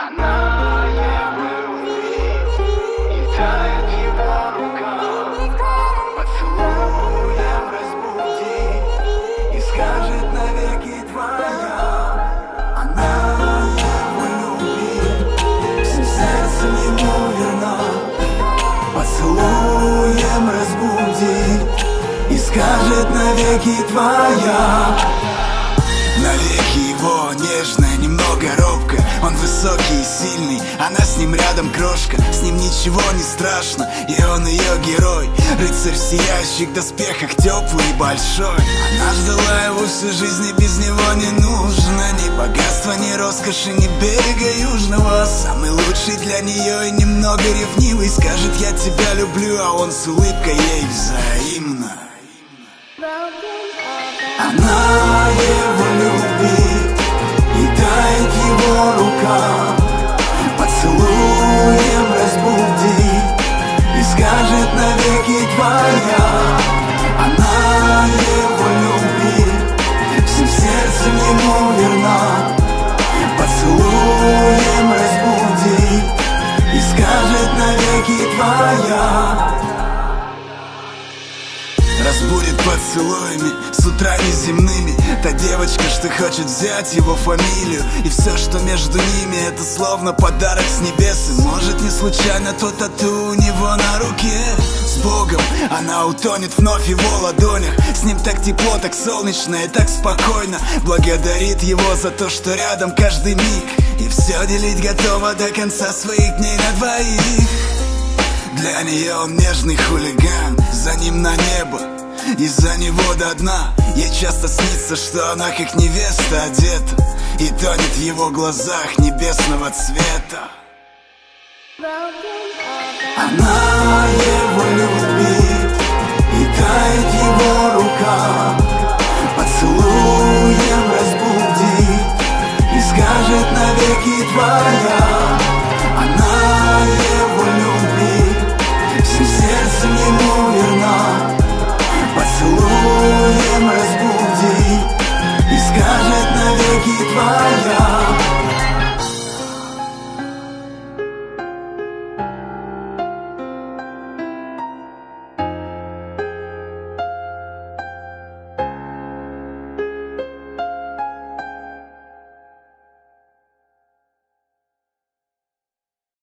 Она его любит и тает его рука. Поцелуем разбудит и скажет навеки твоя. Она его любит, всем сердцем ему верна. Поцелуем разбудит и скажет навеки твоя. Навеки его нежная, немного робкая. Он высокий и сильный, она с ним рядом крошка. С ним ничего не страшно, и он ее герой. Рыцарь в сияющих доспехах, теплый и большой. Она ждала его всю жизнь, и без него не нужно ни богатства, ни роскоши, ни берега южного. Самый лучший для нее и немного ревнивый. Скажет: я тебя люблю, а он с улыбкой ей взаимно. Она его любит и тает его рука. Поцелуем разбудит и скажет навеки твоя. Она его любит, всем сердцем ему верна. Поцелуем разбудит и скажет навеки твоя. Разбудит поцелуями с утра неземными. Та девочка, что хочет взять его фамилию. И все, что между ними, это словно подарок с небес. И может не случайно то тату у него на руке. С Богом она утонет вновь в его ладонях. С ним так тепло, так солнечно и так спокойно. Благодарит его за то, что рядом каждый миг. И все делить готова до конца своих дней на двоих. Для нее он нежный хулиган, за ним на небо и за него до дна. Ей часто снится, что она как невеста одета и тонет в его глазах небесного цвета. Она его любит и тает его рука.